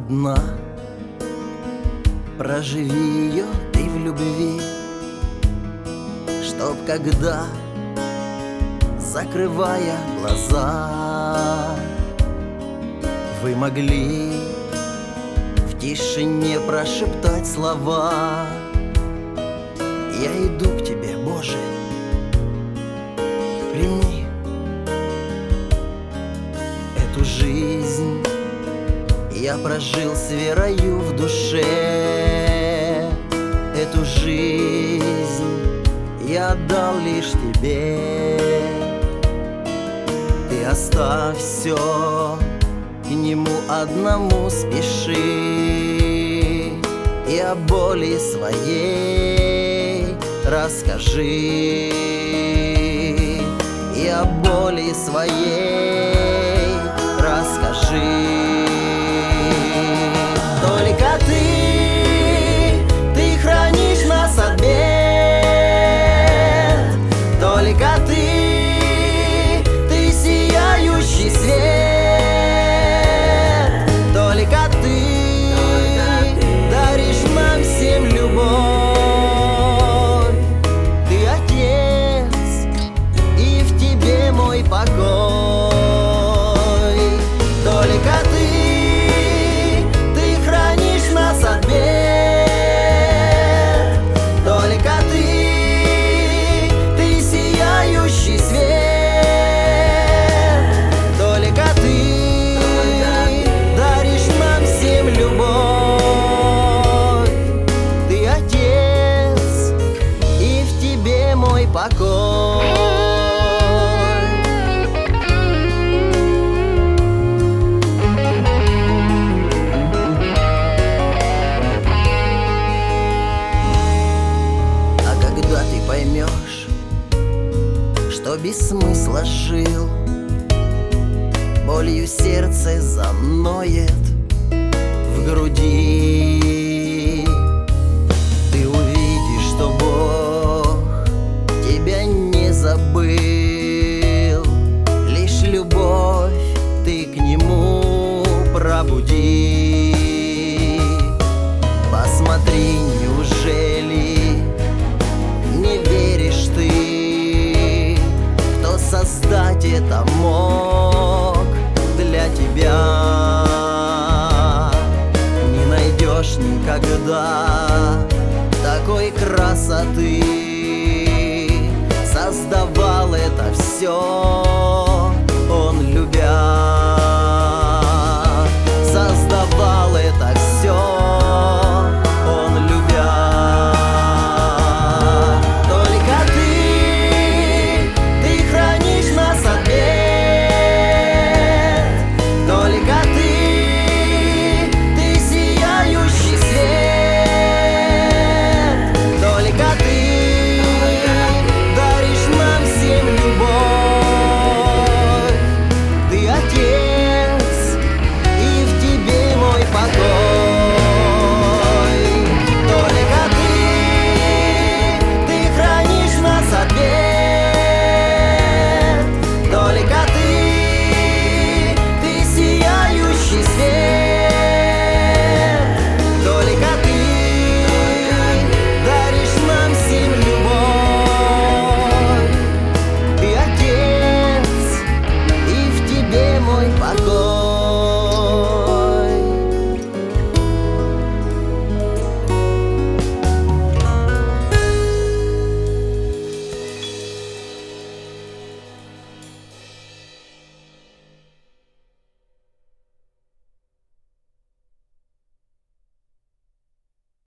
одна. Проживи ее ты в любви, чтоб когда, закрывая глаза, вы могли в тишине прошептать слова: я иду к тебе, Боже, прими эту жизнь. Я прожил с верою в душе, эту жизнь я отдал лишь тебе. Ты оставь все, к нему одному спеши, и о боли своей расскажи, и о боли своей расскажи. Только ты хранишь нас от бед, только ты сияющий свет, только ты даришь нам всем любовь. Ты Отец, и в тебе мой покой. Только ты хранишь нас от бед, только ты сияющий свет, только ты даришь нам всем любовь. Ты Отец, и в тебе мой покой. Поймешь, что без смысла жил, болью сердце заноет в груди. Ты увидишь, что Бог тебя не забыл, лишь любовь ты к Нему пробуди. Посмотри, неужели не веришь ты, кто создать это мог для тебя? Не найдешь никогда такой красоты, создавал это все